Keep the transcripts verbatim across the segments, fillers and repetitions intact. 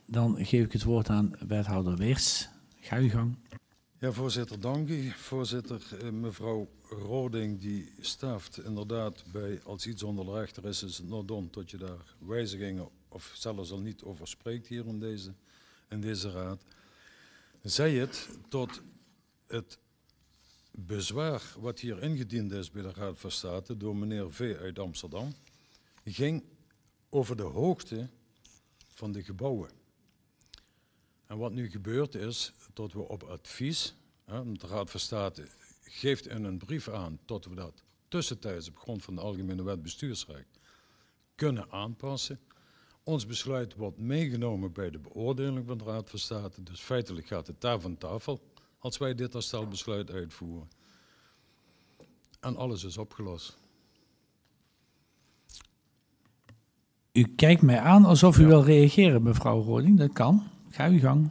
Dan geef ik het woord aan wethouder Weerts. Ga uw gang. Ja, voorzitter, dank u. Voorzitter, eh, mevrouw Roding die staaft inderdaad bij als iets onder de rechter is, is het not done tot je daar wijzigingen of zelfs al niet over spreekt hier in deze, in deze raad. Zij het tot het bezwaar wat hier ingediend is bij de Raad van State door meneer V. uit Amsterdam, ging over de hoogte van de gebouwen. En wat nu gebeurd is, dat we op advies, hè, de Raad van State geeft in een brief aan dat we dat tussentijds op grond van de Algemene Wet Bestuursrecht kunnen aanpassen. Ons besluit wordt meegenomen bij de beoordeling van de Raad van State, dus feitelijk gaat het daar van tafel als wij dit herstelbesluit uitvoeren. En alles is opgelost. U kijkt mij aan alsof u Ja. wil reageren, mevrouw Roding. Dat kan. Ga uw gang.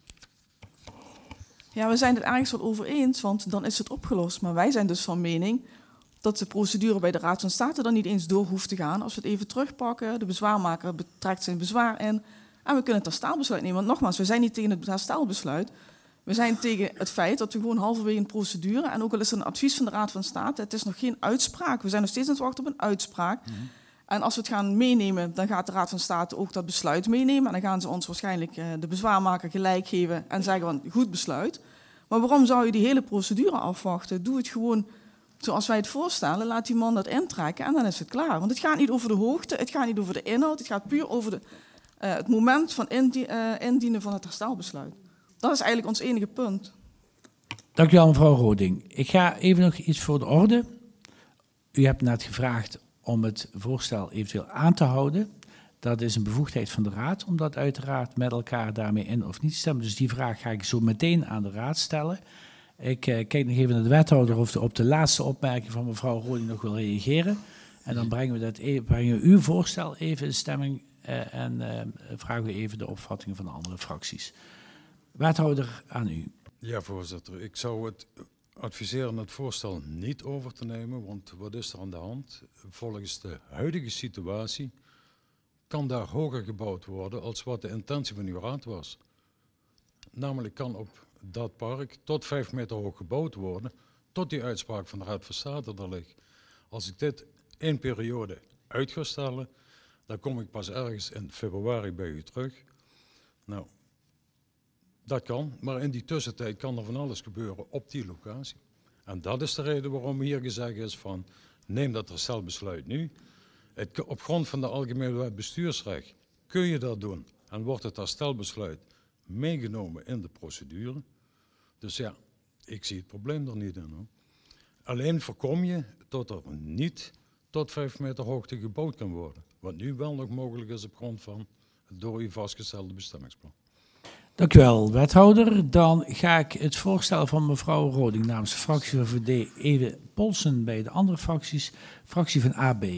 Ja, we zijn het ergens wel over eens, want dan is het opgelost. Maar wij zijn dus van mening dat de procedure bij de Raad van State dan niet eens door hoeft te gaan. Als we het even terugpakken, de bezwaarmaker betrekt zijn bezwaar in en we kunnen het herstelbesluit nemen. Want nogmaals, we zijn niet tegen het herstelbesluit. We zijn tegen het feit dat we gewoon halverwege een procedure, en ook al is er een advies van de Raad van State, het is nog geen uitspraak. We zijn nog steeds aan het wachten op een uitspraak. Mm-hmm. En als we het gaan meenemen, dan gaat de Raad van State ook dat besluit meenemen. En dan gaan ze ons waarschijnlijk uh, de bezwaarmaker gelijk geven en zeggen van goed besluit. Maar waarom zou je die hele procedure afwachten? Doe het gewoon zoals wij het voorstellen. Laat die man dat intrekken en dan is het klaar. Want het gaat niet over de hoogte, het gaat niet over de inhoud. Het gaat puur over de, uh, het moment van indien, uh, indienen van het herstelbesluit. Dat is eigenlijk ons enige punt. Dank u wel, mevrouw Roding. Ik ga even nog iets voor de orde. U hebt net gevraagd om het voorstel eventueel aan te houden. Dat is een bevoegdheid van de Raad, om dat uiteraard met elkaar daarmee in of niet te stemmen. Dus die vraag ga ik zo meteen aan de Raad stellen. Ik uh, kijk nog even naar de wethouder of de, op de laatste opmerking van mevrouw Roding nog wil reageren. En dan brengen we, dat even, brengen we uw voorstel even in stemming uh, en uh, vragen we even de opvattingen van de andere fracties. Wethouder, aan u. Ja, voorzitter. Ik zou het adviseren het voorstel niet over te nemen, want wat is er aan de hand? Volgens de huidige situatie kan daar hoger gebouwd worden als wat de intentie van uw raad was. Namelijk kan op dat park tot vijf meter hoog gebouwd worden, tot die uitspraak van de Raad van State er ligt. Als ik dit één periode uit ga stellen, dan kom ik pas ergens in februari bij u terug. Nou, dat kan, maar in die tussentijd kan er van alles gebeuren op die locatie. En dat is de reden waarom hier gezegd is van, neem dat herstelbesluit nu. Het, op grond van de Algemene Wet Bestuursrecht kun je dat doen en wordt het herstelbesluit meegenomen in de procedure. Dus ja, ik zie het probleem er niet in, hoor. Alleen voorkom je dat er niet tot vijf meter hoogte gebouwd kan worden. Wat nu wel nog mogelijk is op grond van het door u vastgestelde bestemmingsplan. Dank u wel, wethouder. Dan ga ik het voorstel van mevrouw Roding namens de fractie van V V D even polsen bij de andere fracties. Fractie van A B.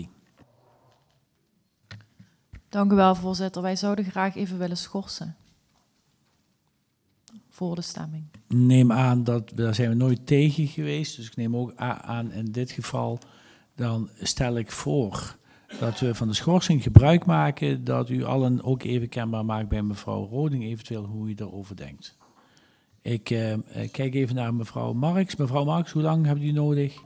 Dank u wel, voorzitter. Wij zouden graag even willen schorsen voor de stemming. Neem aan dat, daar zijn we nooit tegen geweest, dus ik neem ook aan in dit geval, dan stel ik voor dat we van de schorsing gebruik maken, dat u allen ook even kenbaar maakt bij mevrouw Roding, eventueel hoe u daarover denkt. Ik uh, kijk even naar mevrouw Marks. Mevrouw Marks, hoe lang hebt u nodig?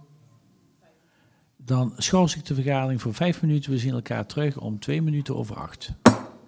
Dan schors ik de vergadering voor vijf minuten. We zien elkaar terug om twee minuten over acht.